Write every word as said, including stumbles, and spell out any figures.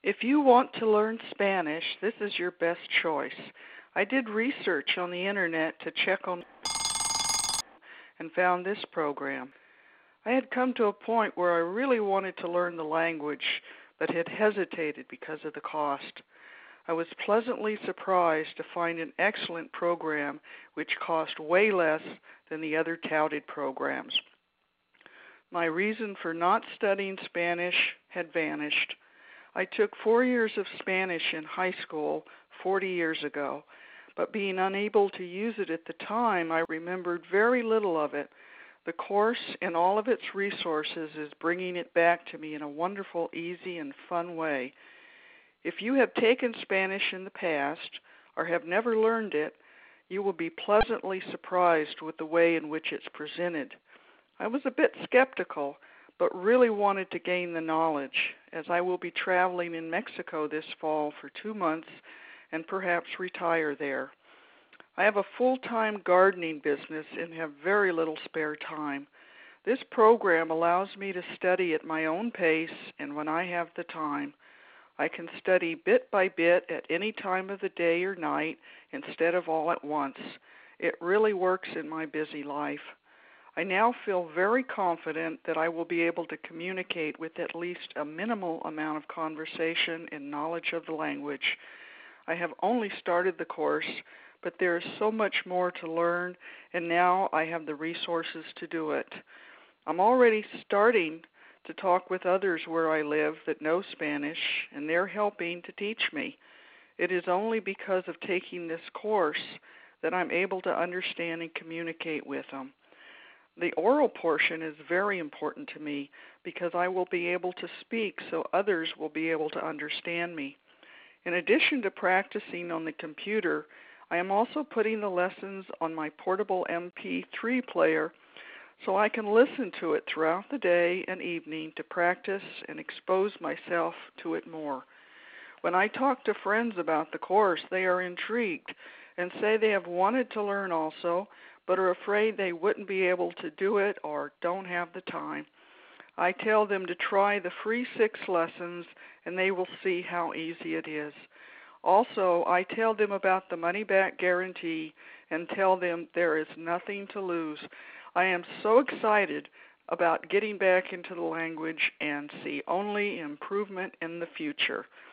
If you want to learn Spanish, this is your best choice. I did research on the internet to check on and found this program. I had come to a point where I really wanted to learn the language, but had hesitated because of the cost. I was pleasantly surprised to find an excellent program which cost way less than the other touted programs. My reason for not studying Spanish had vanished. I took four years of Spanish in high school forty years ago, but being unable to use it at the time, I remembered very little of it. The course and all of its resources is bringing it back to me in a wonderful, easy, and fun way. If you have taken Spanish in the past or have never learned it, you will be pleasantly surprised with the way in which it's presented. I was a bit skeptical, but really wanted to gain the knowledge, as I will be traveling in Mexico this fall for two months and perhaps retire there. I have a full-time gardening business and have very little spare time. This program allows me to study at my own pace and when I have the time. I can study bit by bit at any time of the day or night instead of all at once. It really works in my busy life. I now feel very confident that I will be able to communicate with at least a minimal amount of conversation and knowledge of the language. I have only started the course, but there is so much more to learn, and now I have the resources to do it. I'm already starting to talk with others where I live that know Spanish, and they're helping to teach me. It is only because of taking this course that I'm able to understand and communicate with them. The oral portion is very important to me because I will be able to speak so others will be able to understand me. In addition to practicing on the computer, I am also putting the lessons on my portable M P three player so I can listen to it throughout the day and evening to practice and expose myself to it more. When I talk to friends about the course, they are intrigued and say they have wanted to learn also, but are afraid they wouldn't be able to do it or don't have the time. I tell them to try the free six lessons and they will see how easy it is. Also, I tell them about the money-back guarantee and tell them there is nothing to lose. I am so excited about getting back into the language and see only improvement in the future.